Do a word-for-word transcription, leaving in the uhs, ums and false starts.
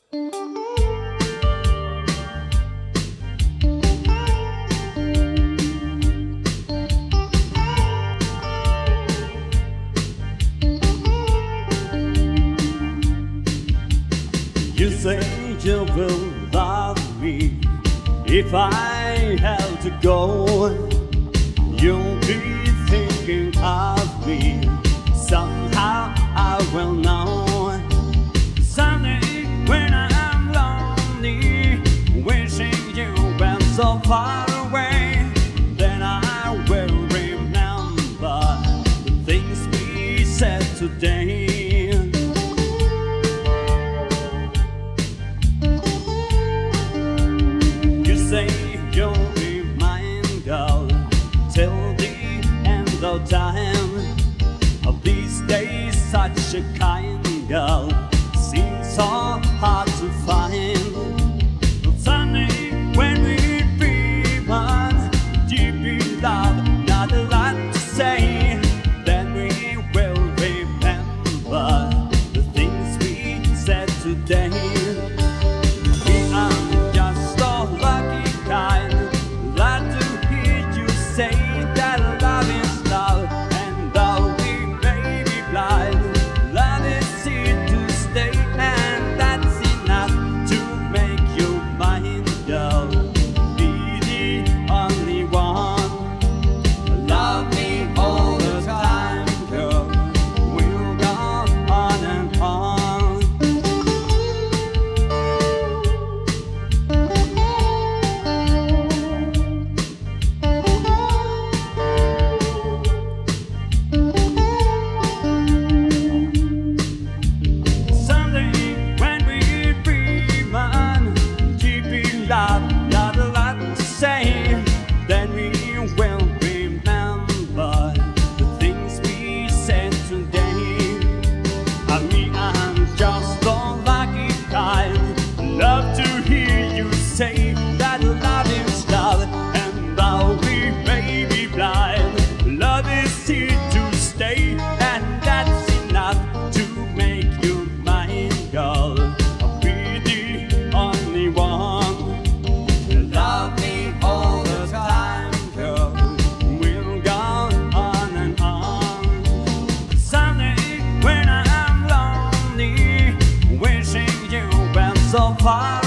You say you will love me if I have to go. You'll be thinking of me. Somehow I will know. Someday when I'm lonely, wishing you went so far away, then I will remember the things we said today. Say you'll be mine, girl, till the end of time. Of these days, such a kind girl seems so hard to find. But someday when we be one, deep in love, not a lot to say, then we will remember the things we said today. Not a lot to say, then we will remember the things we said today. I mean, I'm just a lucky kind. Love to hear you say that love is love, and though we may be blind, love is here to stay, and that's enough to make you mine, girl. I'll be the only one. So far